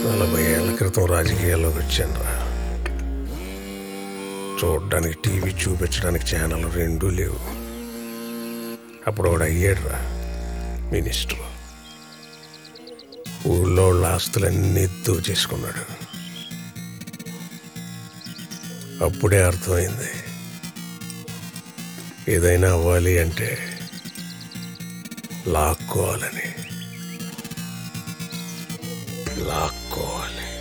40 ఏళ్ల క్రితం రాజకీయాల్లోకి వచ్చానురా. చూడడానికి టీవీ, చూపించడానికి ఛానల్ రెండూ లేవు. అప్పుడు వాడు అయ్యాడురా మినిస్టర్. ఊళ్ళో వాళ్ళ ఆస్తులన్నీ దోచేసుకున్నాడు. అప్పుడే అర్థమైంది, ఏదైనా అవ్వాలి అంటే లాక్కోవాలని. లాక్కోవాలి.